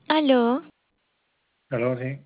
Aló, Aló, sí,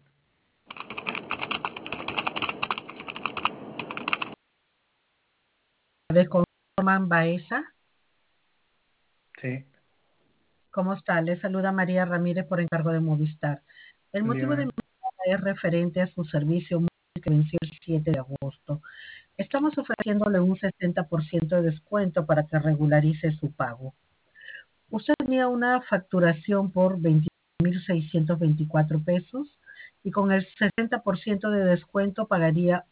Vez con Román Baeza. sí, ¿Cómo está? Le saluda María Ramírez por encargo de Movistar. El motivo de mi dígame. llamada es referente a su servicio móvil que venció el 7 de agosto. Estamos ofreciéndole un 60% de descuento para que regularice su pago. Usted tenía una facturación por 20.624 pesos y con el 60% de descuento pagaría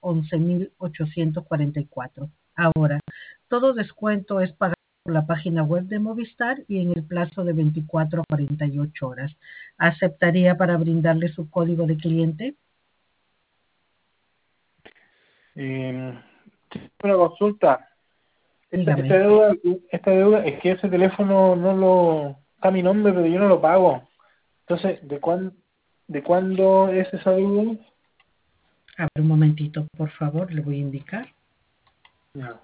11.844. Ahora, todo descuento es pagado por la página web de Movistar y en el plazo de 24 a 48 horas. ¿Aceptaría para brindarle su código de cliente? Eh, una consulta. Esta Dígame. deuda, esta deuda es que ese teléfono no lo está a mi nombre, pero yo no lo pago. Entonces, de cuándo es esa deuda? A ver, un momentito, por favor, le voy a indicar. Ya.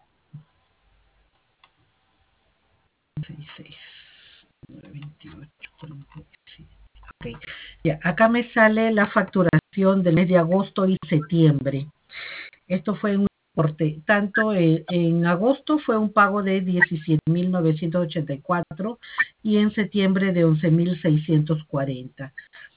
66, 28, 47. Ok. Ya, acá me sale la facturación del mes de agosto y septiembre. Esto fue un importe, tanto en agosto fue un pago de 17.984 y en septiembre de 11.640.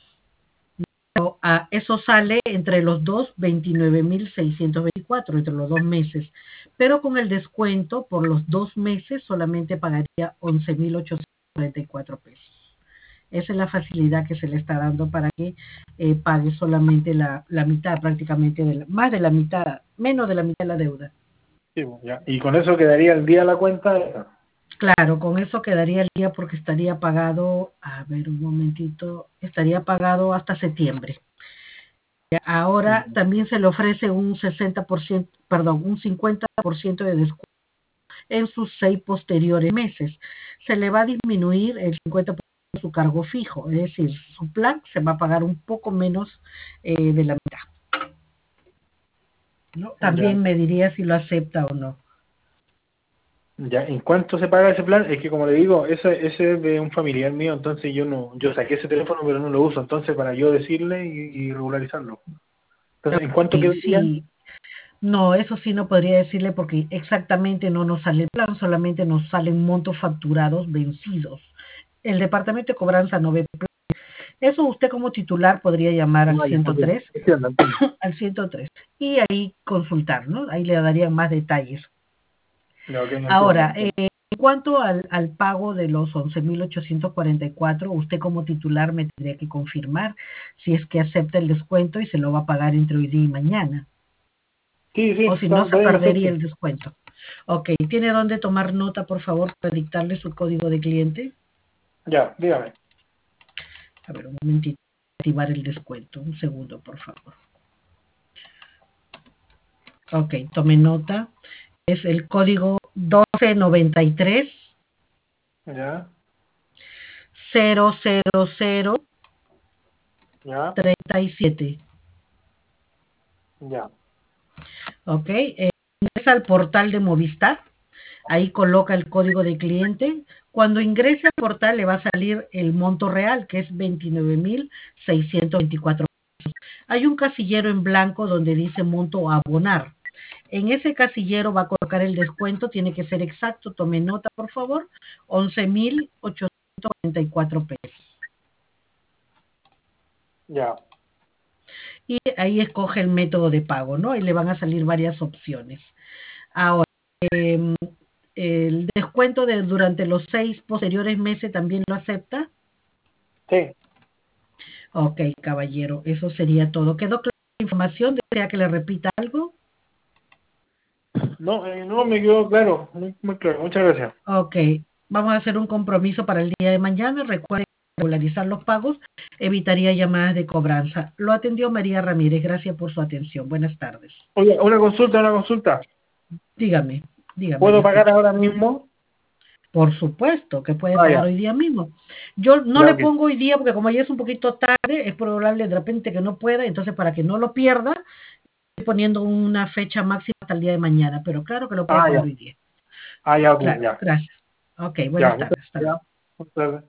Eso sale entre los dos 29.624 entre los 2 meses, pero con el descuento por los 2 meses solamente pagaría 11.844 pesos. Esa es la facilidad que se le está dando para que pague solamente la mitad, prácticamente, más de la mitad, menos de la mitad de la deuda. Sí, pues, ya. Y con eso quedaría el día la cuenta. Claro, con eso quedaría el día porque estaría pagado, a ver un momentito, estaría pagado hasta septiembre. Ahora Mm. también se le ofrece un 60%, perdón, un 50% de descuento en sus 6 posteriores meses. Se le va a disminuir el 50% de su cargo fijo, es decir, su plan se va a pagar un poco menos de la mitad, ¿no? Ya, También me diría si lo acepta o no. ya. ¿En cuánto se paga ese plan? Es que como le digo, ese es de un familiar mío, entonces yo saqué ese teléfono pero no lo uso, entonces para yo decirle y regularizarlo. Entonces, ¿en cuánto quedaría? Sí, no, eso sí no podría decirle porque exactamente no nos sale el plan, solamente nos salen montos facturados vencidos. El departamento de cobranza no ve plan. Eso usted como titular podría llamar al No, ya, ok. 103, Entiendo, entiendo. al 103 y ahí consultar, ¿no? Ahí le darían más detalles. Ya, ok, entiendo, Ahora, entiendo. en cuanto al pago de los 11.844, usted como titular me tendría que confirmar si es que acepta el descuento y se lo va a pagar entre hoy día y mañana, Sí, sí, o si no está se bien, perdería acepto. el descuento. Ok, ¿tiene dónde tomar nota, por favor, para dictarle su código de cliente? Ya, dígame. A ver, un momentito, activar el descuento. Un segundo, por favor. Ok, tome nota. Es el código 1293 Ya, 000 ya, 37. ya. Ok, ingresa al portal de Movistar. Ahí coloca el código de cliente. Cuando ingrese al portal le va a salir el monto real, que es 29.624. Hay un casillero en blanco donde dice monto a abonar. En ese casillero va a colocar el descuento, tiene que ser exacto, tome nota por favor, 11.844 pesos. Ya. Y ahí escoge el método de pago, ¿no? Y le van a salir varias opciones. Ahora, el descuento de durante los 6 posteriores meses también lo acepta. Sí. Ok, caballero, eso sería todo. ¿Quedó clara la información? ¿Desea que le repita algo? No, no me quedó claro, muy, muy claro. Muchas gracias. Ok, vamos a hacer un compromiso para el día de mañana. Recuerde regularizar los pagos, evitaría llamadas de cobranza. Lo atendió María Ramírez. Gracias por su atención. Buenas tardes. Oye, una consulta, una consulta. Dígame, dígame, le ¿Puedo pagar escucho. ahora mismo? Por supuesto que puede Ah, pagar ya. hoy día mismo. Yo no Ya, le ok. pongo hoy día porque como ya es un poquito tarde, es probable de repente que no pueda, entonces para que no lo pierda, estoy poniendo una fecha máxima hasta el día de mañana, pero claro que lo puede Ah, pagar ya. hoy día. Ah, ya, ok, Claro, ya. gracias. Ok, Ya, buenas muchas tardes. Hasta luego. gracias. Muchas gracias.